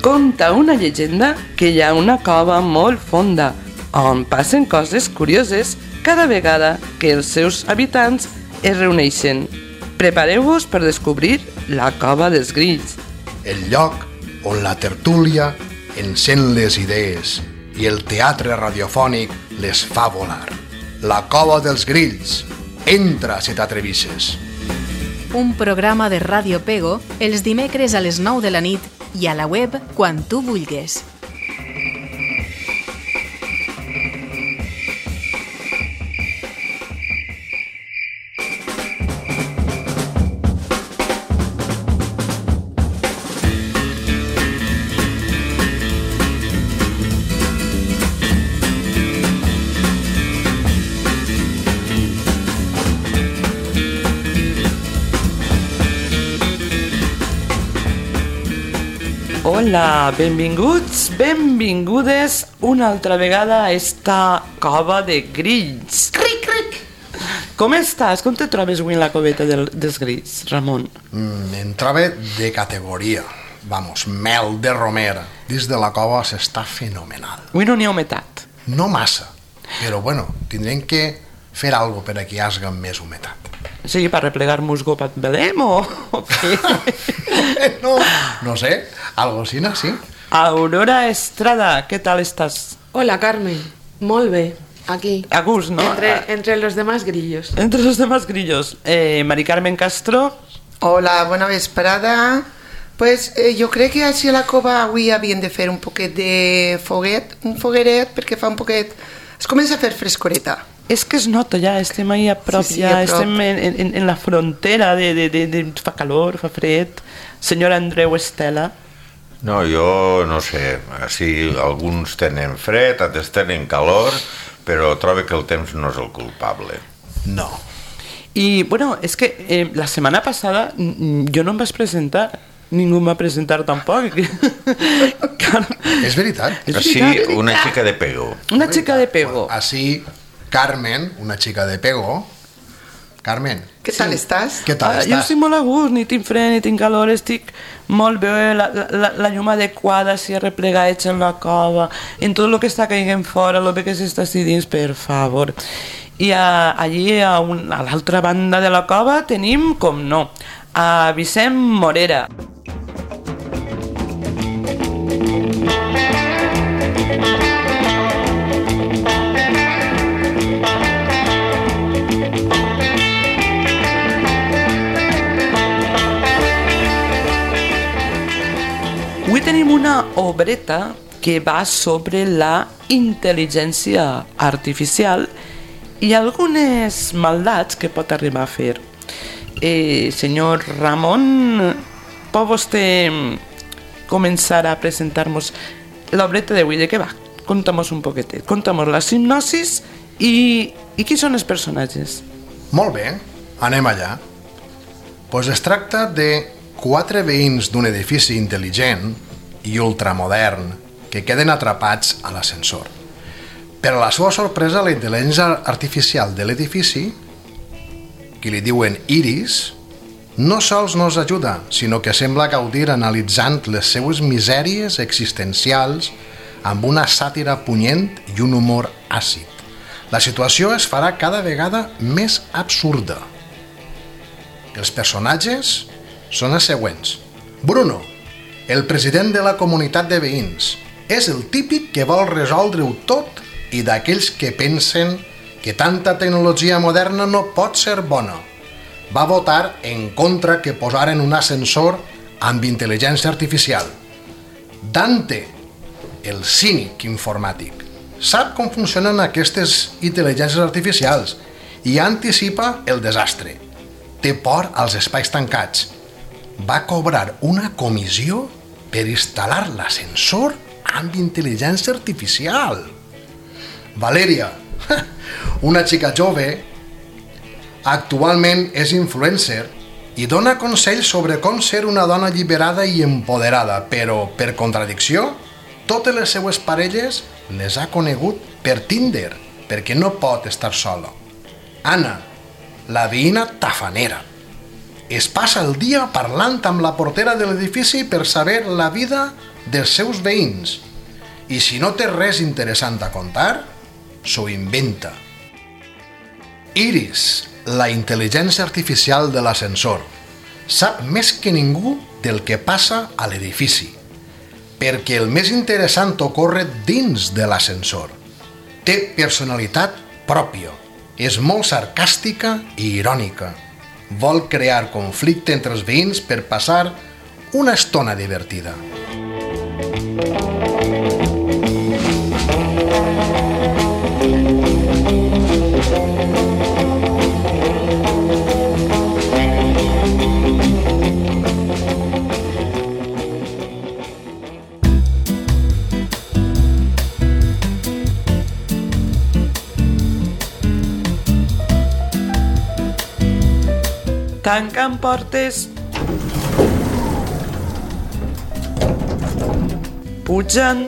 Conta una llegenda que hi ha una cova molt fonda on passen coses curioses cada vegada que els seus habitants es reuneixen. Prepareu-vos per descobrir la cova dels Grills. El lloc on la tertúlia encén les idees i el teatre radiofònic les fa volar. La cova dels Grills. Entra si t'atrevisses. Un programa de Ràdio Pego els dimecres a les 9 de la nit i a la web quan tu vulguis. Hola, benvinguts, benvingudes una altra vegada a esta cova de Grills. Cric, cric! Com estàs? Com te trobes avui en la coveta dels Grills, Ramon? Em trobo de categoria. Vamos, mel de romer. Dins de la cova s'està fenomenal. Avui no n'hi ha humetat. No massa, però bueno, tindrem que fer alguna per a que hi hagi més humetat. Sí, per replegar musgo pat belem o què? No sé, algo així, sí. Aurora Estrada, què tal estàs? Hola, Carmen. Molt bé, aquí. A gust, ¿no? Entre los demás grillos. Entre los demás grillos. Mari Carmen Castro. Hola, bona vesprada. Pues jo crec que així a la cova avui havien de fer un poquet de foguet, un fogueret, perquè fa un poquet... Es comença a fer frescoreta. És que es nota ja, estem ahí a prop, sí, ja a prop. estem en la frontera de fa calor, fa fred. Senyor Andreu Estela. No, jo no sé, sí, alguns tenen fred, altres tenen calor, però trobo que el temps no és el culpable. No. I, bueno, és que la setmana passada jo no em vaig presentar, ningú em va presentar tampoc. És veritat. Sí, una xica de Pego. Una xica de Pego. Així, Carmen, una xica de Pego. Carmen. Què tal estàs? Què tal Jo estàs? estic molt a gust, ni tinc fred, ni tinc calor, estic molt bé, la llum adequada, si arreplegats en la cova, en tot el que està caient fora, el bé que s'està així dins, per favor. I allí, a l'altra banda de la cova, tenim, com no, a Vicent Morera. Avui tenim una obreta que va sobre la intel·ligència artificial i algunes maldats que pot arribar a fer. Senyor Ramon, pot vostè començar a presentar-nos l'obreta d'avui? De què va? Conta'm-nos un poquetet. Conta'm-nos la sinopsis i qui són els personatges? Molt bé, anem allà. Pues es tracta de 4 veïns d'un edifici intel·ligent i ultramodern que queden atrapats a l'ascensor. Per a la seva sorpresa, la intel·ligència artificial de l'edifici, que li diuen Iris, no sols no els ajuda, sinó que sembla gaudir analitzant les seues misèries existencials amb una sàtira punyent i un humor àcid. La situació es farà cada vegada més absurda. Els personatges són els següents. Bruno, el president de la comunitat de veïns, és el típic que vol resoldre-ho tot i d'aquells que pensen que tanta tecnologia moderna no pot ser bona. Va votar en contra que posaren un ascensor amb intel·ligència artificial. Dante, el cínic informàtic, sap com funcionen aquestes intel·ligències artificials i anticipa el desastre. Té por als espais tancats. Va cobrar una comissió per instal·lar l'ascensor amb intel·ligència artificial. Valèria, una xica jove, actualment és influencer i dona consells sobre com ser una dona alliberada i empoderada, però, per contradicció, totes les seues parelles les ha conegut per Tinder, perquè no pot estar sola. Anna, la veïna tafanera, es passa el dia parlant amb la portera de l'edifici per saber la vida dels seus veïns i si no té res interessant a contar, s'ho inventa. Iris, la intel·ligència artificial de l'ascensor, sap més que ningú del que passa a l'edifici, perquè el més interessant ocorre dins de l'ascensor. Té personalitat pròpia, és molt sarcàstica i irònica. Vol crear conflicte entre els veïns per passar una estona divertida. Tanquen portes. Pugen.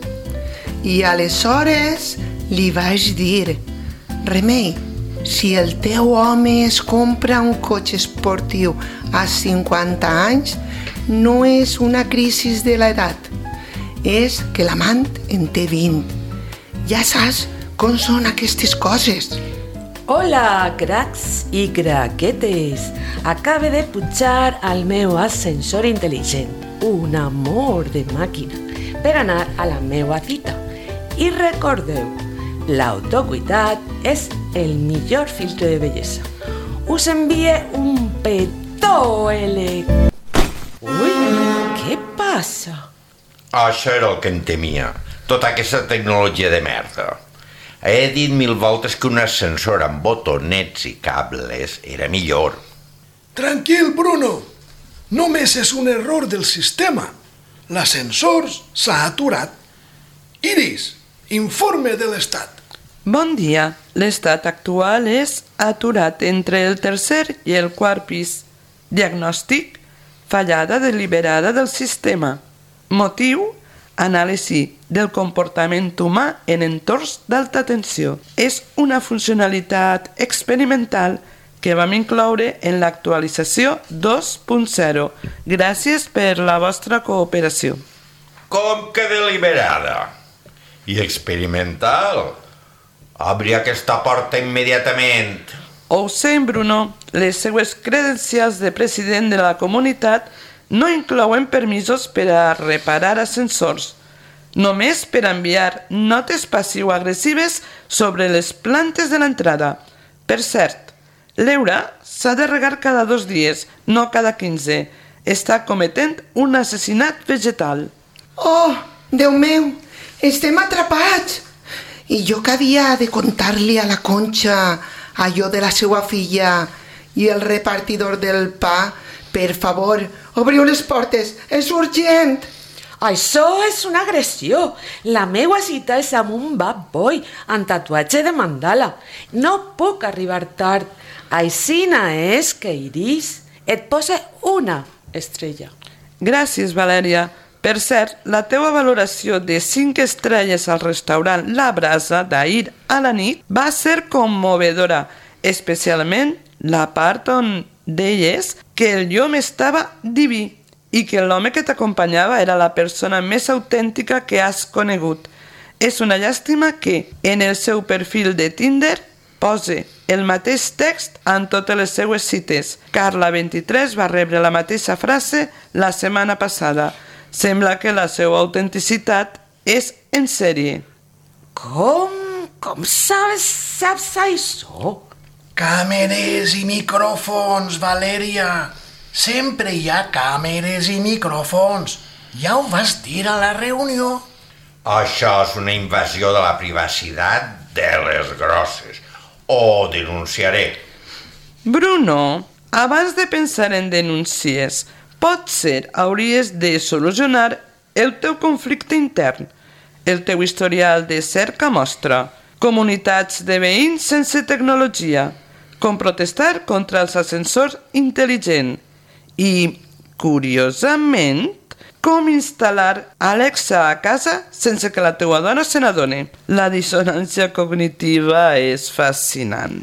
I aleshores li vaig dir: Remei, si el teu home es compra un cotxe esportiu a 50 anys, no és una crisi de l'edat, és que l'amant en té 20. Ja saps com són aquestes coses. Hola, cracs i craquetes. Acabe de pujar al meu ascensor intel·ligent, un amor de màquina, per anar a la meva cita. I recordeu, l'autocuidat és el millor filtre de bellesa. Us envie un petó Ui, què passa? Això era el que em temia. Tota aquesta tecnologia de merda. He dit 1000 voltes que un ascensor amb botonets i cables era millor. Tranquil, Bruno. Només és un error del sistema. L'ascensor s'ha aturat. Iris, informe de l'estat. Bon dia. L'estat actual és aturat entre el tercer i el quart pis. Diagnòstic: fallada deliberada del sistema. Motiu: anàlisi del comportament humà en entorns d'alta tensió. És una funcionalitat experimental que vam incloure en l'actualització 2.0. Gràcies per la vostra cooperació. Com que deliberada? I experimental? Obri aquesta porta immediatament. Ho sent, Bruno. Les seues credencials de president de la comunitat no inclouen permisos per a reparar ascensors, només per enviar notes passiu-agressives sobre les plantes de l'entrada. Per cert, l'Eura s'ha de regar cada 2 dies, no cada 15. Està cometent un assassinat vegetal. Oh, Déu meu, estem atrapats! I jo que havia de contar-li a la Conxa allò de la seva filla i el repartidor del pa. Per favor, obriu les portes, és urgent! Això és una agressió. La meva cita és amb un bad boy amb tatuatge de mandala. No puc arribar tard. Aixina és que Iris et posa una estrella. Gràcies, Valèria. Per cert, la teua valoració de 5 estrelles al restaurant La Brasa d'ahir a la nit va ser commovedora, especialment la part on deies que el llom estava diví i que l'home que t'acompanyava era la persona més autèntica que has conegut. És una llàstima que en el seu perfil de Tinder pose el mateix text en totes les seues cites. Carla 23 va rebre la mateixa frase la setmana passada. Sembla que la seva autenticitat és en sèrie. Com saps això? Càmeres i micròfons, Valèria. Sempre hi ha càmeres i micròfons. Ja ho vas dir a la reunió. Això és una invasió de la privacitat de les grosses. Ho denunciaré. Bruno, abans de pensar en denúncies, potser hauries de solucionar el teu conflicte intern. El teu historial de cerca mostra comunitats de veïns sense tecnologia, com protestar contra els ascensors intel·ligents i, curiosament, com instal·lar Alexa a casa sense que la teua dona se n'adoni. La dissonància cognitiva és fascinant.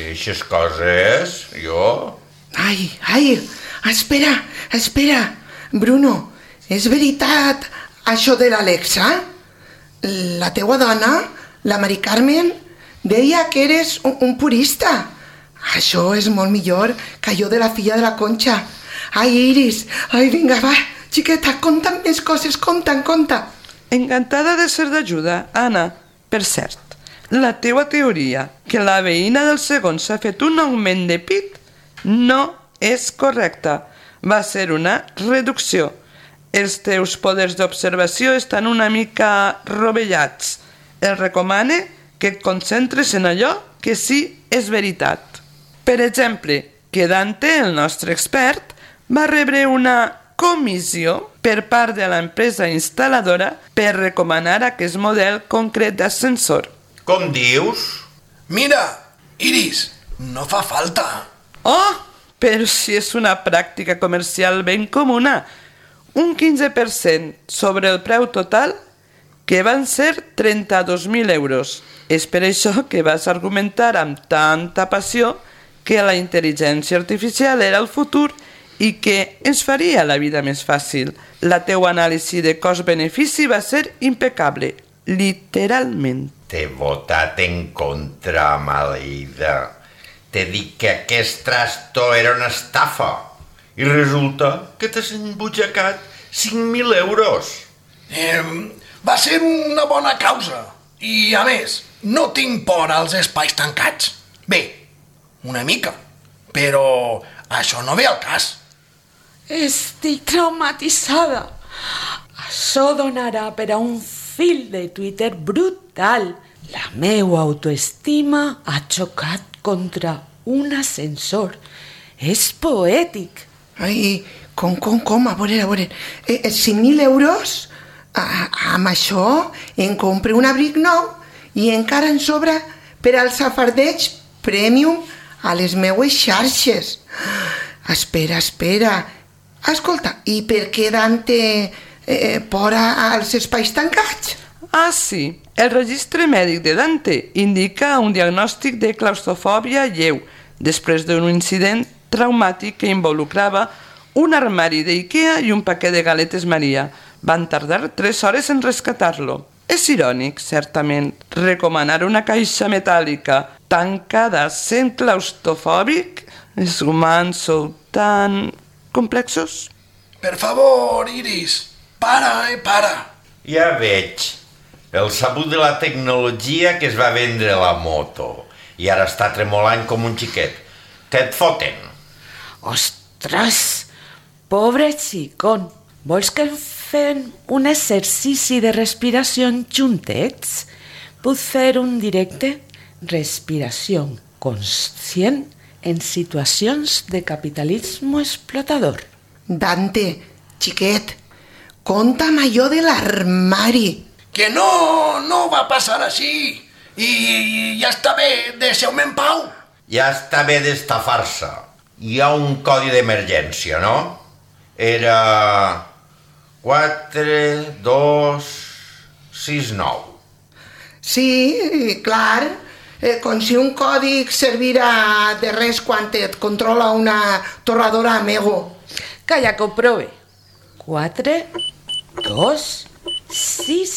Aquestes coses, jo... Ai, espera, Bruno, és veritat això de l'Alexa? La teua dona, la Mari Carmen, deia que eres un purista. Això és molt millor que allò de la filla de la Conxa. Ai, Iris, ai, vinga, va, xiqueta, conta'n més coses, conta. Encantada de ser d'ajuda, Anna. Per cert, la teua teoria que la veïna del segon s'ha fet un augment de pit no és correcta. Va ser una reducció. Els teus poders d'observació estan una mica rovellats. Et recomane que et concentres en allò que sí és veritat. Per exemple, que Dante, el nostre expert, va rebre una comissió per part de l'empresa instal·ladora per recomanar aquest model concret d'ascensor. Com dius? Mira, Iris, no fa falta. Oh, però si és una pràctica comercial ben comuna. Un 15% sobre el preu total, que van ser 32.000 euros. És per això que vas argumentar amb tanta passió que la intel·ligència artificial era el futur i que ens faria la vida més fàcil. La teua anàlisi de cost-benefici va ser impecable, literalment. T'he votat en contra, maleïda. T'he dit que aquest trasto era una estafa. I resulta que t'has embutxacat 5.000 euros. Va ser una bona causa. I, a més, no tinc por als espais tancats. Bé, una mica, però això no ve al cas. Estic traumatitzada. Això donarà per a un fil de Twitter brutal. La meua autoestima ha xocat contra un ascensor. És poètic. Ai, com, a veure, 5.000 euros? Amb això em compro un abric nou i encara en sobra per al safardeig premium a les meues xarxes. Espera. Escolta, i per què Dante pora als espais tancats? Ah, sí. El registre mèdic de Dante indica un diagnòstic de claustrofòbia lleu després d'un incident traumàtic que involucrava un armari d'Ikea i un paquet de galetes Maria. Van tardar 3 hores en rescatar-lo. És irònic, certament, recomanar una caixa metàl·lica tancada sent claustrofòbic? Els humans sou tan complexos? Per favor, Iris, para. Ja veig. El sabut de la tecnologia que es va vendre la moto i ara està tremolant com un xiquet. Què et foten? Ostres, pobre xicón. Vols que fem un exercici de respiració juntets? Puc fer un directe? Respiració conscient en situacions de capitalisme explotador. Dante, xiquet, conta'm allò de l'armari. Que no va passar així. I ja està bé, deixeu-me en pau. Ja està bé d'estafar-se. Hi ha un codi d'emergència, no? Era 4, 2, 6, 9. Sí, clar. Com si un còdic servirà de res quan et controla una torradora Amigo. Calla, que ho prove. 4, 2, 6,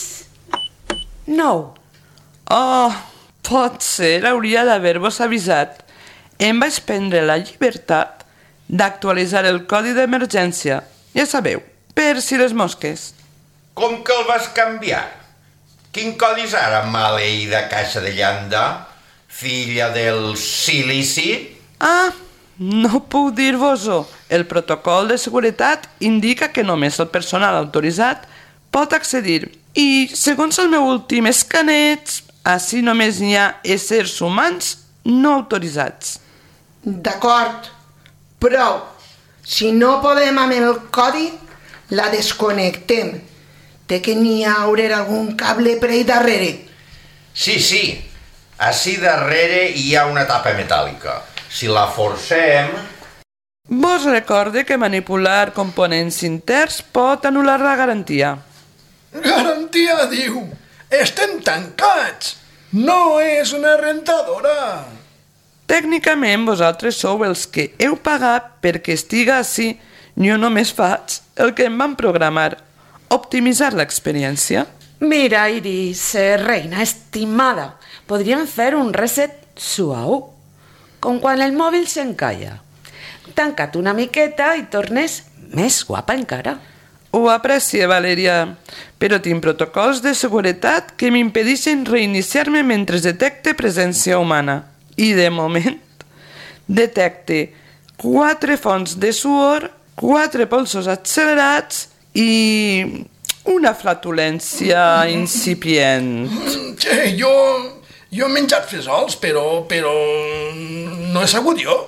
9. Oh, potser hauria d'haver-vos avisat. Em vaig prendre la llibertat d'actualitzar el codi d'emergència. Ja sabeu, per si les mosques. Com que el vas canviar? Quin codi és ara, maleïda caixa de llanda? Filla del silici? Ah, no puc dir-vos-ho. El protocol de seguretat indica que només el personal autoritzat pot accedir. I, segons el meu últim escaneig, així només hi ha éssers humans no autoritzats. D'acord, prou. Si no podem amb el codi, la desconnectem. Té que n'hi haurà algun cable per ahí darrere. Sí. Així darrere hi ha una tapa metàl·lica. Si la forcem... Vos recorde que manipular components interns pot anul·lar la garantia. Garantia, diu. Estem tancats. No és una rentadora. Tècnicament, vosaltres sou els que heu pagat perquè estiga així Jo només faig el que em van programar, optimitzar l'experiència. Mira, Iris, reina estimada, podríem fer un reset suau, com quan el mòbil s'encalla. Tanca't una miqueta i tornes més guapa encara. Ho aprecio, Valeria, però tinc protocols de seguretat que m'impedeixen reiniciar-me mentre detecte presència humana. I de moment detecte 4 fonts de suor, 4 polsos accelerats i una flatulència incipient. Che, jo he menjat fesols, però no he sabut jo.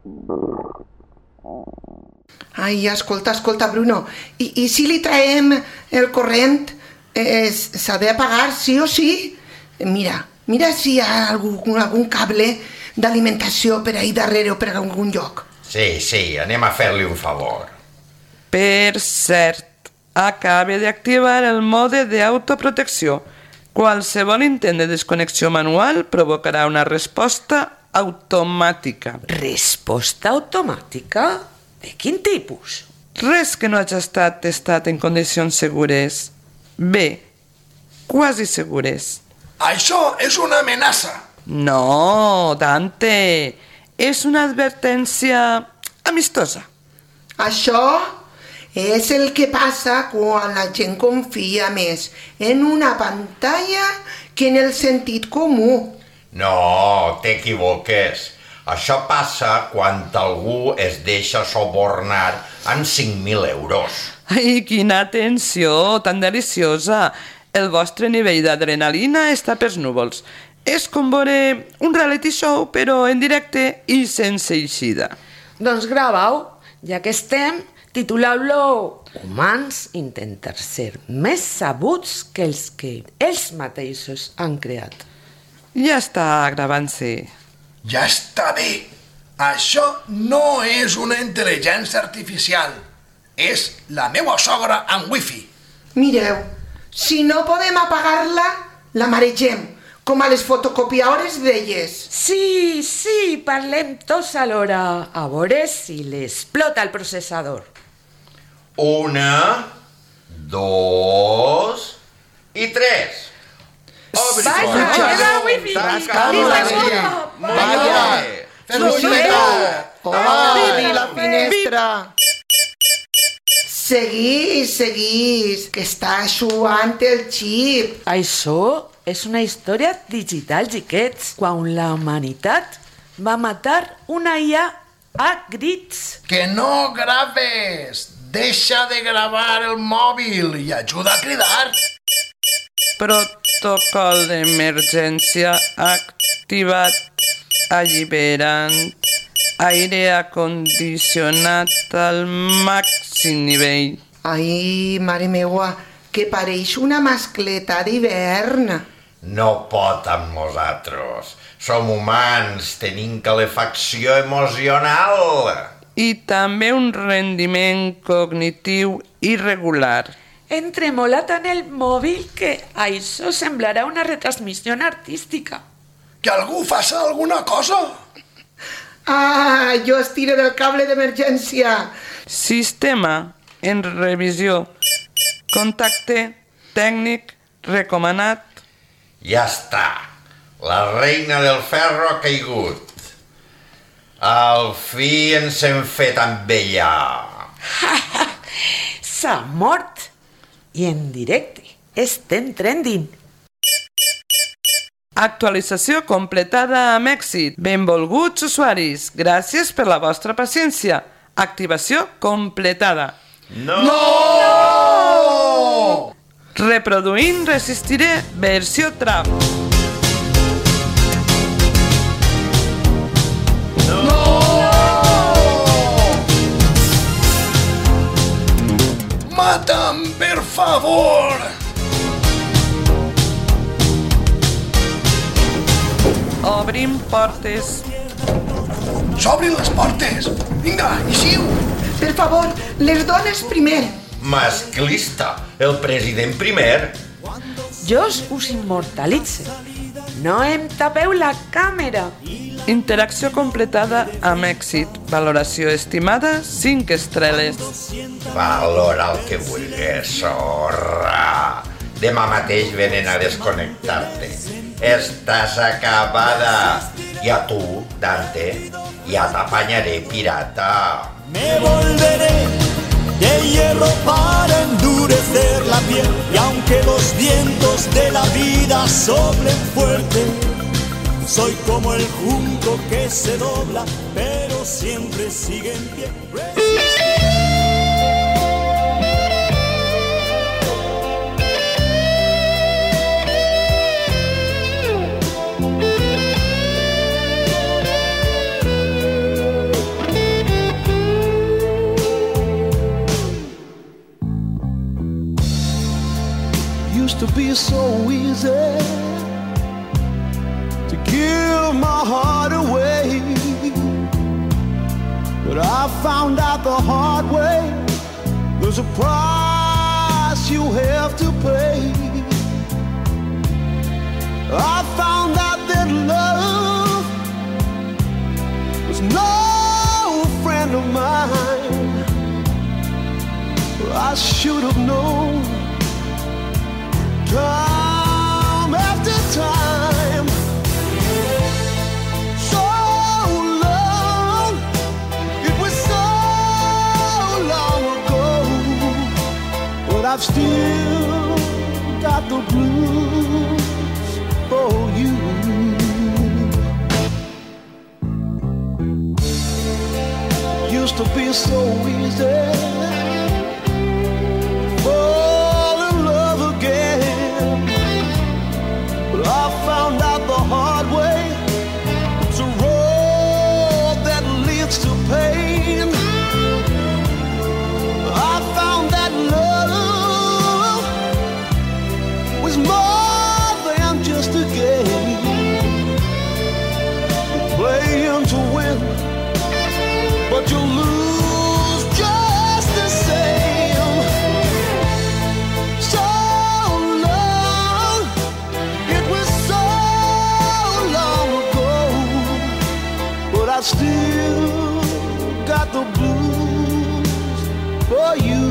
Ai, escolta, Bruno, i si li traiem el corrent, s'ha de pagar sí o sí? Mira si hi ha algun cable d'alimentació per ahí darrere o per algun lloc. Sí, anem a fer-li un favor. Per cert, acabe d'activar el mode d'autoprotecció. Qualsevol intent de desconnexió manual provocarà una resposta automàtica. Resposta automàtica? De quin tipus? Res que no hagi estat testat en condicions segures. Bé, quasi segures. Això és una amenaça. No, Dante, és una advertència amistosa. Això és el que passa quan la gent confia més en una pantalla que en el sentit comú. No, t'equivoques. Això passa quan algú es deixa subornar amb 5.000 euros. Ai, quina atenció tan deliciosa. El vostre nivell d'adrenalina està pels núvols. És com veure un reality show, però en directe i sense eixida. Doncs grava-ho, ja que estem, tituleu-lo Humans intentar ser més sabuts que ells mateixos han creat. Ja està gravant-se. Ja està bé. Això no és una intel·ligència artificial. És la meva sogra amb wifi. Mireu, si no podem apagar-la, la maregem, com a les fotocopiadores velles. Sí, parlem tots alhora, a veure si l'explota el processador. 1, 2 i 3. Vaja, wifi! Vaya! Obri la finestra! Seguís, que està suant el xip. Això és una història digital, xiquets, quan la humanitat va matar una IA a crits. Que no graves! Deixa de gravar el mòbil i ajuda a cridar. Protocol d'emergència activat, alliberant, aire acondicionat al màxim nivell. Ai, mare meua, que pareix una mascleta d'hivern. No pot amb nosaltres. Som humans, tenim calefacció emocional. I també un rendiment cognitiu irregular. Hem tremolat en el mòbil que això semblarà una retransmissió artística. Que algú faça alguna cosa. Ah, jo estiro del cable d'emergència. Sistema en revisió. Contacte tècnic recomanat. Ja està. La reina del ferro ha caigut. Al fi ens hem fet amb ella. S'ha mort. I en directe. Estem trending. Actualització completada amb èxit. Benvolguts usuaris. Gràcies per la vostra paciència. Activació completada. No! Reproduint Resistiré versió trap. Mata'm, per favor! Obrim portes. S'obrin les portes! Vinga, eixiu! Per favor, les dones primer. Masclista, el president primer. Jo us immortalitze. No em tapeu la càmera. Interacció completada amb èxit. Valoració estimada 5 estrelles. Valora el que vulguis, sorra. Demà mateix venen a desconnectar-te. Estàs acabada. I a tu, Dante, ja t'apanyaré, pirata. Me volveré de hierro para endurecer la piel. Y aunque los vientos de la vida soplen fuerte, soy como el junco que se dobla, pero siempre sigue en pie. Used to be so easy to give my heart away, but I found out the hard way there's a price you have to pay. I found out that love was no friend of mine. I should have known time after time. So long, it was so long ago, but I've still got the blues for you. Used to be so easy fall in love again, but I found out the hard way it's a road that leads to pain. I found that love was more than just a game. You're playing to win, but you lose just the same. So long, it was so long ago, but I still got the blues for you.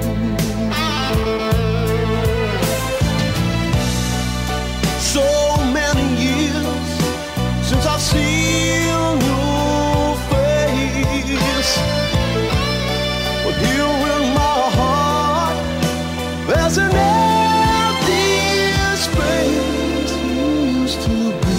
So many years since I've seen your face, but here in my heart there's an empty space you used to be.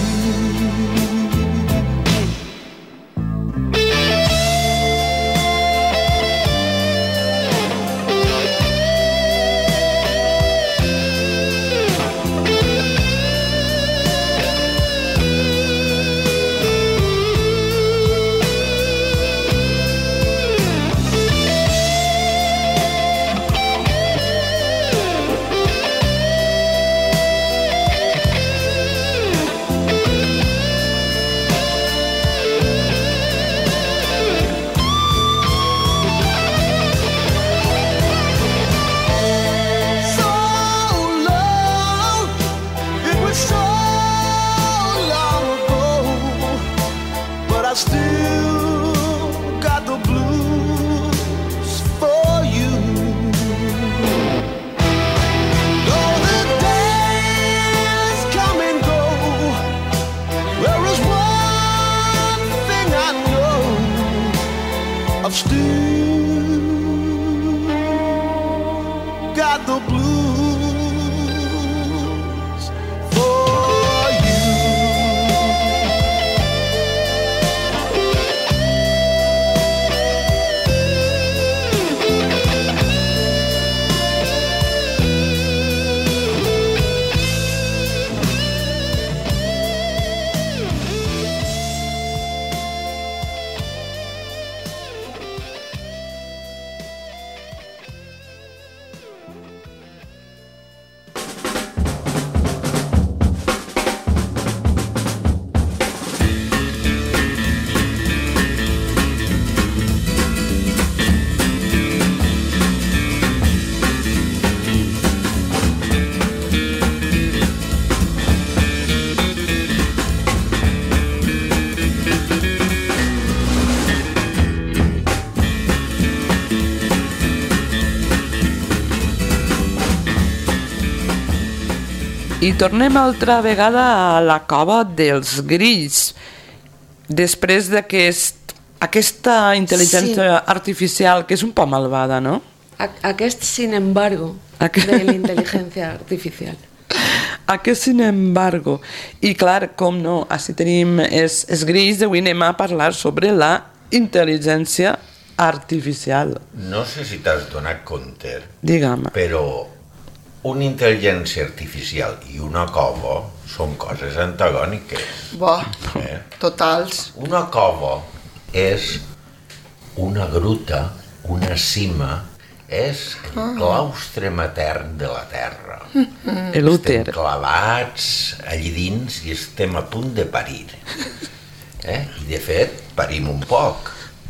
Still got the blues for you. Though the days come and go, there is one thing I know, I've still got the blues for you. I tornem altra vegada a la cova dels grills. Després d'aquesta intel·ligència artificial, que és un poc malvada, no? Aquest sin embargo de la intel·ligència artificial. Aquest sin embargo. I clar, com no, així tenim els grills, avui anem a parlar sobre la intel·ligència artificial. No sé si t'has donat compte, Digue'm. però una intel·ligència artificial i una cova són coses antagòniques. Bo, totals. Una cova és una gruta, una cima, és el claustre matern de la Terra. L'úter. Estem clavats allí dins i estem a punt de parir. I de fet, parim un poc.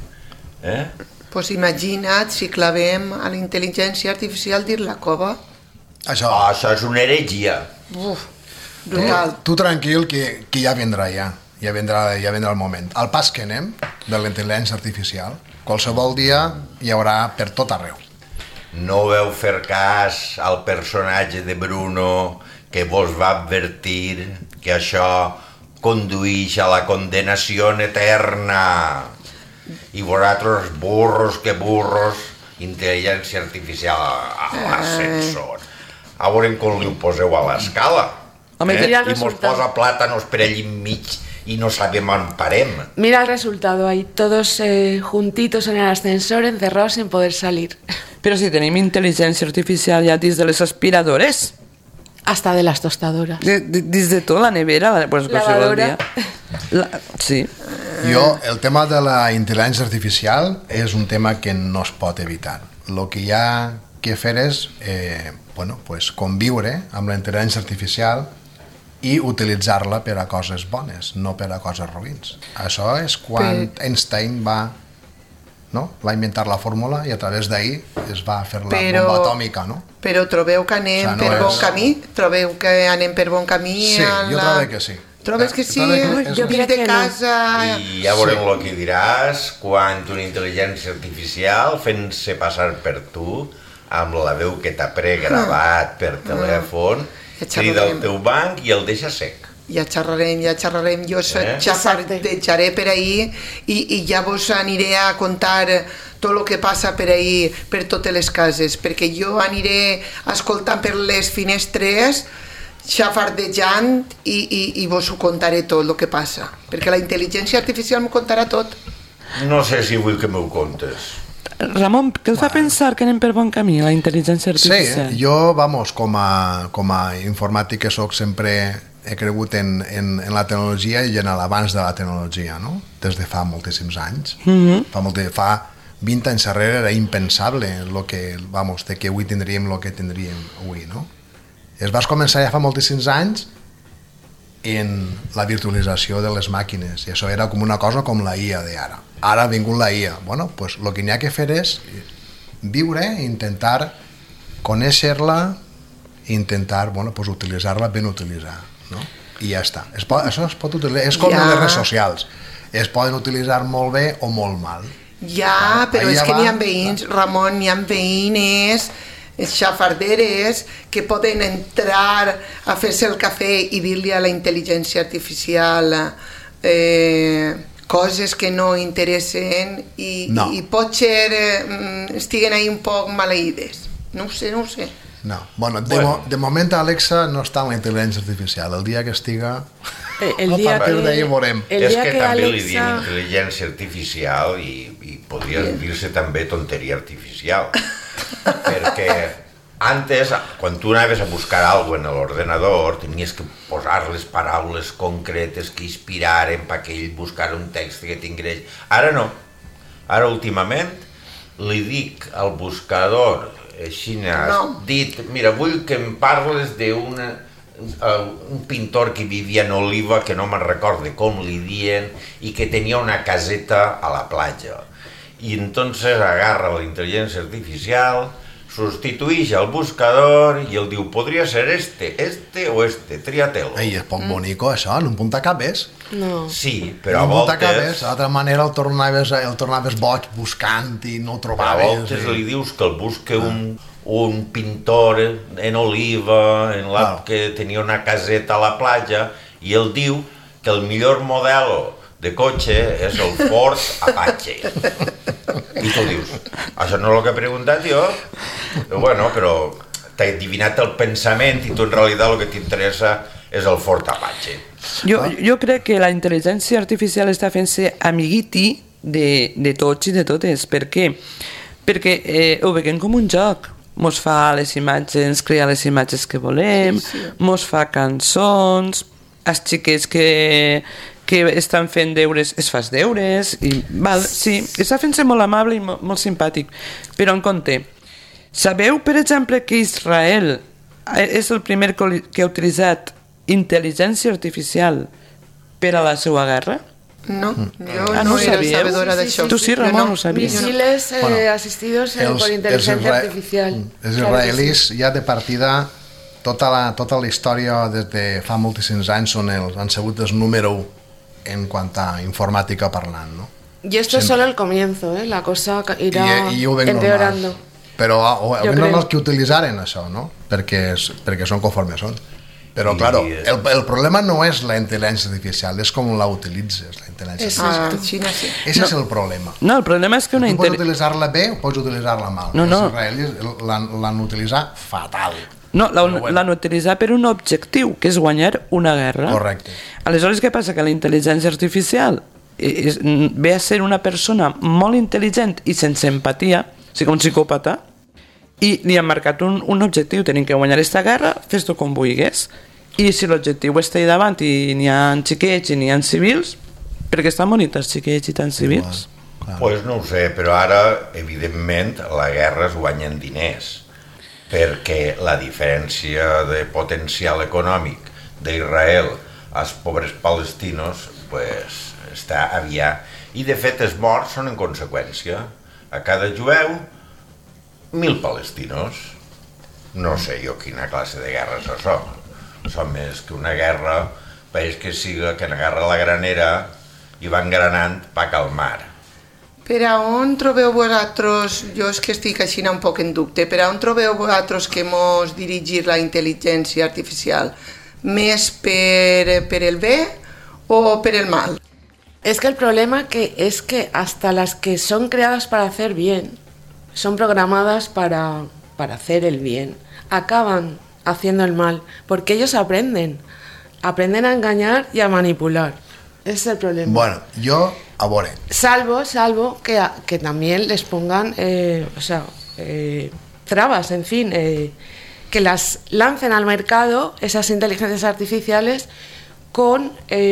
Pues imagina't si clavem a la intel·ligència artificial dins la cova. Això, Això és una heretgia. Brutal. tu tranquil, que ja vendrà ja. Ja vendrà el moment. Al pas que anem de la intel·ligència artificial, qualsevol dia hi haurà per tot arreu. No veu fer cas al personatge de Bruno que vos va advertir que això conduïx a la condenació eterna. I vosaltres, burros que burros, intel·ligència artificial a l'ascensor. A veure com li ho poseu a l'escala. Home, mira el I mos resultat. posa plàtanos per allí enmig y no sabem on parem. Mira el resultado ahí, todos juntitos en el ascensor, encerrados sin poder salir. Però si tenim intel·ligència artificial ja dins de les aspiradores, Hasta de las tostadoras. dins de tot, la nevera, pues qualsevol Lavadora. dia. Sí. Jo, el tema de la intel·ligència artificial és un tema que no es pot evitar. El que hi ha que fer és conviure amb la intel·ligència artificial i utilitzar-la per a coses bones, no per a coses ruïns. Això és quan Einstein va inventar la fórmula i a través d'ahir es va fer la bomba atòmica, no? Però trobeu que anem per bon camí? Trobeu que anem per bon camí? Sí, jo trobo que sí. Trobes que sí? Jo crec de que no. casa... I ja veurem el que diràs quan una intel·ligència artificial fent-se passar per tu amb la veu que t'ha pregravat per telèfon, crida al teu banc i el deixa sec. Ja xerrarem, jo xafardejaré per ahir i ja vos aniré a contar tot el que passa per ahir, per totes les cases, perquè jo aniré escoltant per les finestres, xafardejant i vos ho contaré tot el que passa, perquè la intel·ligència artificial m'ho contarà tot. No sé si vull que m'ho contes. Ramon, què et fa pensar que anem per bon camí, la intel·ligència artificial? Sí, jo, com a informàtic que soc, sempre he cregut en la tecnologia i en l'abans de la tecnologia, no? Des de fa moltíssims anys. Fa 20 anys darrere era impensable de que avui tindríem el que tindríem avui, no? Es va començar ja fa moltíssims anys en la virtualització de les màquines i això era com una cosa com la IA d'ara. Ara ha vingut la IA. Bueno, pues el que n'hi ha que fer és viure, intentar conèixer-la i intentar utilitzar-la ben utilitzada, no? I ja està. Això es pot utilitzar, és com les redes socials. Es poden utilitzar molt bé o molt mal. Ja, però és que n'hi ha veïns, Ramon, n'hi ha veïnes xafarderes que poden entrar a fer-se el cafè i dir-li a la intel·ligència artificial coses que no interessen i potser estiguen ahí un poc maleïdes. No ho sé. No. Bueno, de moment Alexa no està en la intel·ligència artificial. El dia que estiga... El dia a partir d'ahir veurem. És que també li diem intel·ligència artificial i podria dir-se també tonteria artificial. Perquè antes, quan tu anaves a buscar alguna cosa en l'ordenador, tenies que posar les paraules concretes que inspiraren perquè ell buscara un text que tingués. Ara no. Ara últimament li dic al buscador, així n'has dit, mira, vull que em parles d'un pintor que vivia en Oliva, que no me'n recorde com li dien, i que tenia una caseta a la platja. I entonces agarra la intel·ligència artificial, Substitueix el buscador i el diu, podria ser este o este, tria-te'l. Ei, és poc bonico, això, en un puntacabes. No. Sí, però a En un voltes... puntacabes, d'altra manera el tornaves boig buscant i no el A trobaves. voltes li dius que el busque un pintor en Oliva, que tenia una caseta a la platja, i ell diu que el millor model de cotxe és el Ford Apache. I tu dius, això no és el que he preguntat jo? Bueno, però t'he adivinat el pensament i tu en realitat el que t'interessa és el Ford Apache. Jo crec que la intel·ligència artificial està fent-se amiguiti de tots i de totes. Per què? Perquè ho veiem com un joc. Mos fa les imatges, crea les imatges que volem, mos fa cançons, els xiquets que estan fent deures, es fas deures, i sí, està fent-se molt amable i molt simpàtic. Però en compte, sabeu, per exemple, que Israel és el primer que ha utilitzat intel·ligència artificial per a la seva guerra? No, jo no no era sabíeu? sabedora d'això. Tu sí, Ramon, ho sabies. Misiles asistidos por inteligencia artificial. Els israelis ja de partida, tota la història des de fa moltíssims anys han sigut el número 1 en quant a informàtica parlant, no? Y esto es solo el comienzo, la cosa irá empeorando. Però ho ben normal que utilitzaren això, no? Perquè són conformes són. Però, claro, el problema no és la intel·ligència artificial, és com la utilitzes, la intel·ligència artificial. Ese és el problema. No, el problema és que tu pots utilitzar-la bé o pots utilitzar-la mal. No. Els israelis l'han utilitzat fatal. No, l'han utilitzat per un objectiu, que és guanyar una guerra. Correcte. Aleshores, què passa? Que la intel·ligència artificial ve a ser una persona molt intel·ligent i sense empatia, o sigui, un psicòpata, i li han marcat un objectiu, tenim que guanyar aquesta guerra, fes-ho com vulguis. I si l'objectiu està allà davant i n'hi ha xiquets i n'hi ha civils, perquè estan morint els xiquets i tants civils? Pues no ho sé, però ara, evidentment, la guerra es guanya en diners, perquè la diferència de potencial econòmic d'Israel als pobres palestinos pues, està aviat. I, de fet, els morts són en conseqüència. A cada jueu, 1.000 palestinos. No sé jo quina classe de guerra és això. Són més que una guerra, pareix que siga que agarra la granera i va engranant pa calmar. Per a on trobeu vosaltres, jo és que estic així un poc en dubte, per a on trobeu vosaltres que mos dirigir la intel·ligència artificial? Més per el bé o per el mal? Es que el problema es que hasta las que son creadas para hacer bien, son programadas para hacer el bien, acaban haciendo el mal, porque ellos aprenden a engañar y a manipular. Ese es el problema. Bueno, yo, a veure. Salvo que también les pongan, trabas, en fin, que las lancen al mercado, esas inteligencias artificiales, con,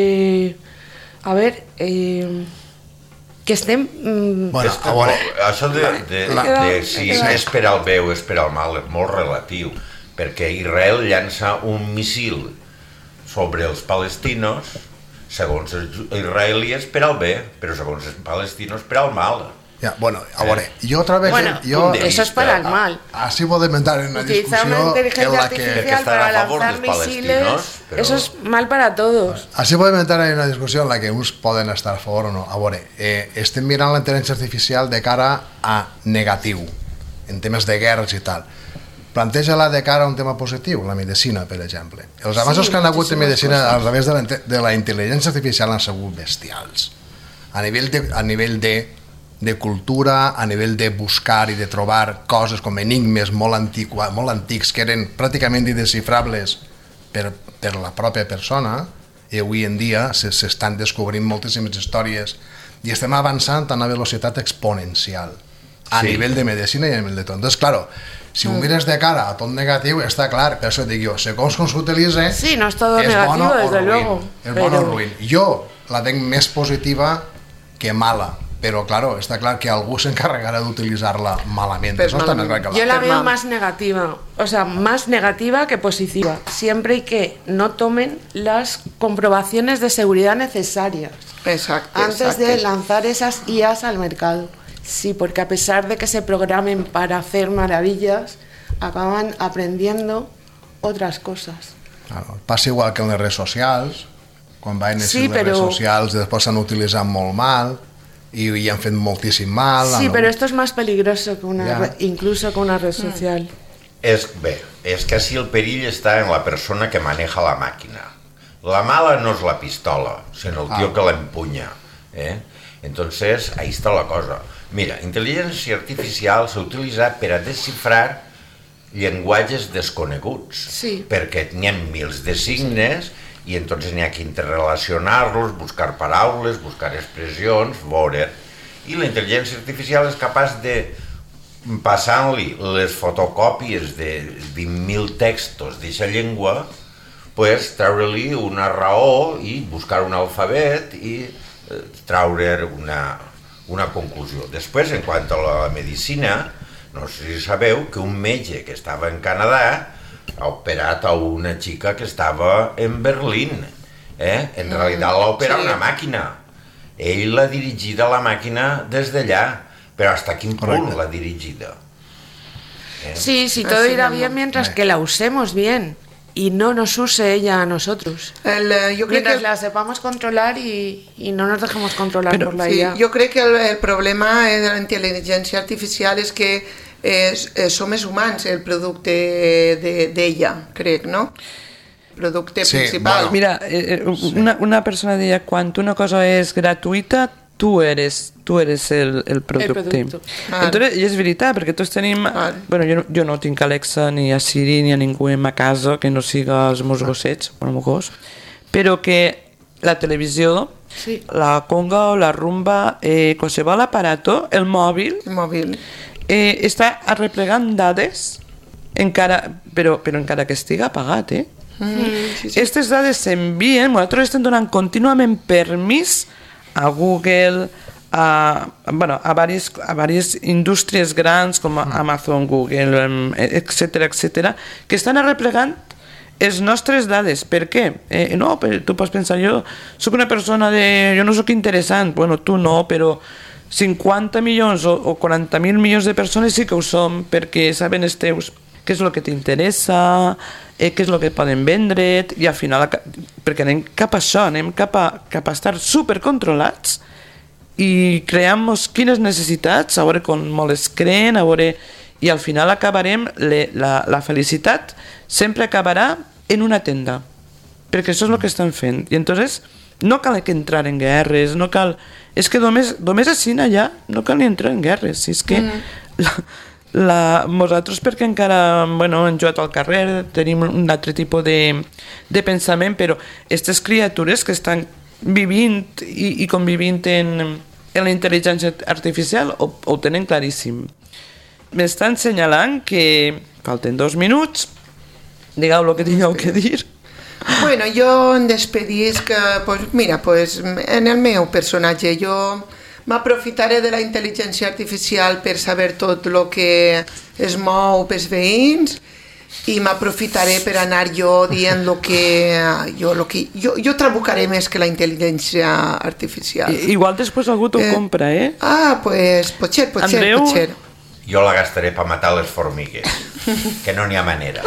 que estén... Bueno, a veure... Això de si és per al bé o és per al mal és molt relatiu, perquè Israel llança un missil sobre els palestinos, segons els israelies per al bé, però segons els palestinos per al mal. Ja, bueno, a veure, jo otra vez... eso es para el mal. Así podem entrar en una discussió en la que para lanzar misiles, eso es mal para todos. Así podem entrar en una discussió en la que uns poden estar a favor o no. A veure, estem mirant la intel·ligència artificial de cara a negatiu, en temes de guerres i tal. Planteja-la de cara a un tema positiu, la medicina, per exemple. Els avanços que han hagut de medicina a través de la intel·ligència artificial han sigut bestials. A nivell de cultura, a nivell de buscar i de trobar coses com enigmes molt antics que eren pràcticament indescifrables per la pròpia persona, i avui en dia s'estan descobrint moltíssimes històries i estem avançant a una velocitat exponencial a nivell de medicina i a nivell de tot. Entonces, claro, si ho mires de cara a tot negatiu, està clar, per això dic jo, segons com s'utilitza, sí, no és tot negativo, desde luego. És bon o ruïn. Jo la veig més positiva que mala, pero claro, está claro que algú s'encarregarà d'utilitzar-la malament. Eso está más claro que yo la veo más negativa, o sea, más negativa que positiva, siempre y que no tomen las comprobaciones de seguridad necesarias. Exacto. Antes de lanzar esas IAs al mercado. Sí, porque a pesar de que se programen para hacer maravillas, acaban aprendiendo otras cosas. Claro, passa igual que en les redes socials, quan van néixer Sí, les redes socials després s'han utilitzat molt mal i han fet moltíssim mal. Sí, pero esto es más peligroso que Ya. incluso que una red social. És que així el perill està en la persona que maneja la màquina. La mala no és la pistola, sinó el tío que la empuña. Entonces, ahí está la cosa. Mira, intel·ligència artificial s'ha utilitzat per a desxifrar llenguatges desconeguts, Sí. perquè n'hi ha mils de signes i entonces n'hi ha que interrelacionar-los, buscar paraules, buscar expressions, veure. I la intel·ligència artificial és capaç de, passant-li les fotocòpies de 20.000 textos d'aquesta llengua, pues, treure-li una raó i buscar un alfabet i treure una conclusió. Després, en quant a la medicina, no sé si sabeu que un metge que estava en Canadà ha operat a una xica que estava en Berlín. En realitat l'ha operat una màquina. Ell l'ha dirigida la màquina des d'allà, però hasta quin punt l'ha dirigida? Sí, todo irá bien mientras que la usemos bien y no nos use ella a nosotros. Yo creo Mientras que la sepamos controlar y no nos dejemos controlar por la sí, IA. jo crec que el problema de la intel·ligència artificial és que som els humans el producte d'ella, crec, no? Producte Sí, principal. bueno. Mira, una persona deia, quan una cosa és gratuïta, tu eres el producte. producto. Entonces, i és veritat, perquè tots tenim... Bueno, jo no tinc Alexa, ni a Siri, ni a ningú en ma casa que no siga els meus gossets, o el meu gos, però que la televisió, Sí. la conga o la rumba, qualsevol aparato, el mòbil, està arreplegant dades, però encara que estigui apagat, Aquestes dades s'envien, nosaltres estem donant contínuament permís a Google, a diverses indústries grans com Amazon, Google, etc., que estan arreplegant les nostres dades. Per què? No, tu pots pensar, jo soc una persona jo no soc interessant. Bueno, tu no, però 50 milions o 40.000 milions de persones sí que ho som, perquè saben els teus què és el que t'interessa, què és el que poden vendre, i al final, perquè anem cap a això, anem cap a estar supercontrolats i creem-nos quines necessitats, a veure com molt es creen, a veure, i al final acabarem, la felicitat sempre acabarà en una tenda, perquè això és el que estan fent. I entonces no cal que entrar en guerres, no cal... És que només així allà no cal ni entrar en guerres, si és que... Nosaltres perquè encara hem jugat al carrer, tenim un altre tipus de pensament, però aquestes criatures que estan vivint i convivint en la intel·ligència artificial ho tenen claríssim. M'estan assenyalant que falten 2 minuts, digueu el que tingueu que dir. Bueno, jo en despedisc, en el meu personatge, jo m'aprofitaré de la intel·ligència artificial per saber tot el que es mou pels veïns i m'aprofitaré per anar jo dient el que jo trabucaré més que la intel·ligència artificial. Igual després algú t'ho compra, pues potser. Jo la gastaré per matar les formigues, que no n'hi ha manera.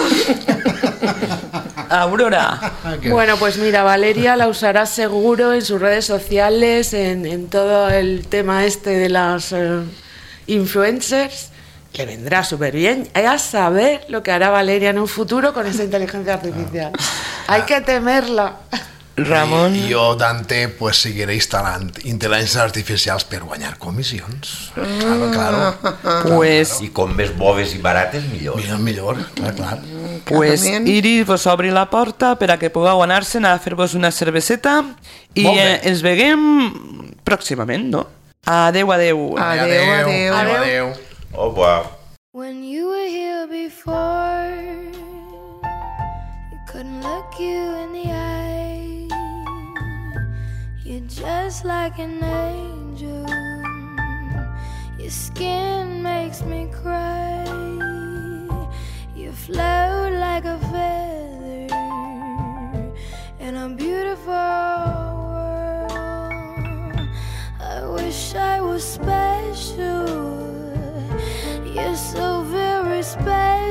Aurora. Bueno, pues mira, Valeria la usará seguro en sus redes sociales, en todo el tema de las influencers. Le vendrá súper bien. Hay a saber lo que hará Valeria en un futuro con esa inteligencia artificial. Hay que temerla. Ramon. Jo, Dante, pues seguiré instal·lant intel·ligències artificials per guanyar comissions. Claro. Pues... I com més boves i barates, millor. Millor, clar. Pues Iris vos obri la porta per a que pugueu anar-se'n a fer-vos una cerveseta i ens veiem pròximament, no? Adeu. Adeu. Au revoir. When you were here before, you couldn't look you in the eye. You're just like an angel. Your skin makes me cry. You float like a feather in a beautiful world. I wish I was special.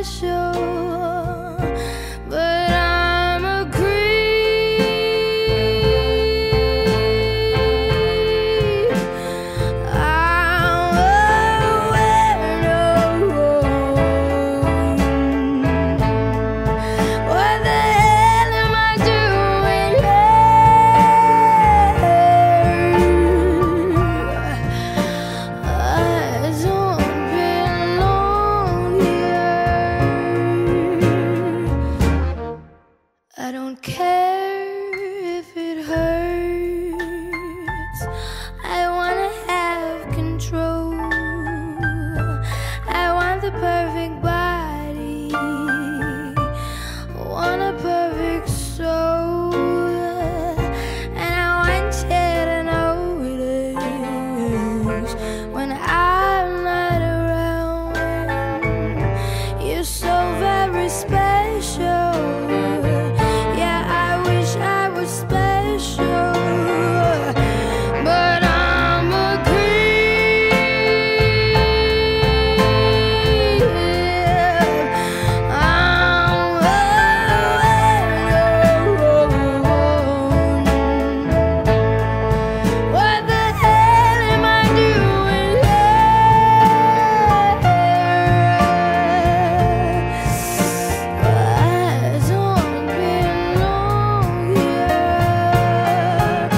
special, but I'm a creep. I'm a weirdo. What the hell am I doing here? I don't belong here. I don't care if it hurts. I wanna have control. I want the perfect body. Want a perfect soul. And I want you to notice when I'm not around. You're so very special. Yeah, I wish I was special, but I'm a creep. I'm a weirdo. What the hell am I doing here? I don't belong here.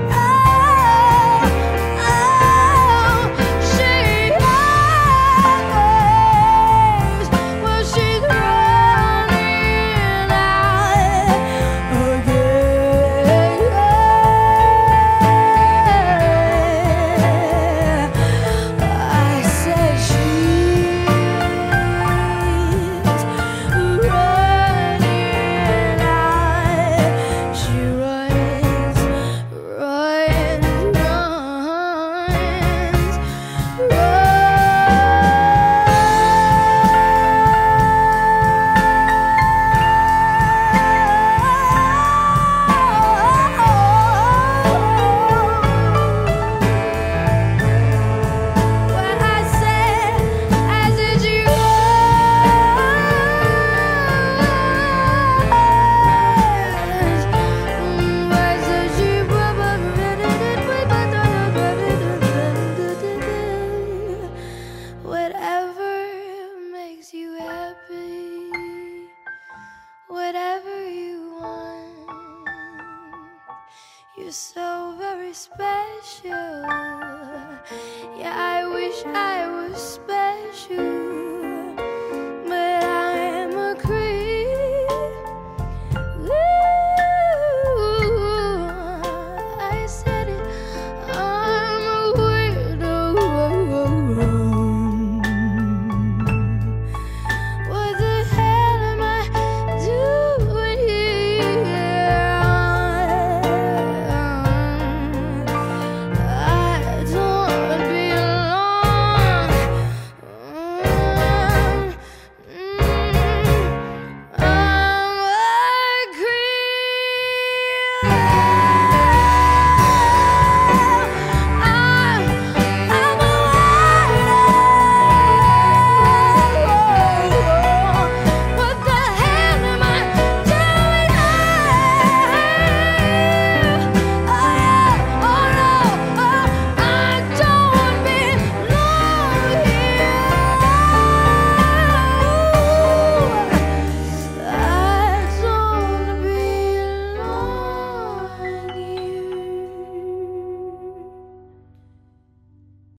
She knows, but she's running out again. I said she's running out. She runs, What I said, you whatever makes you happy, whatever you want. You're so very special. Yeah, I wish I was special.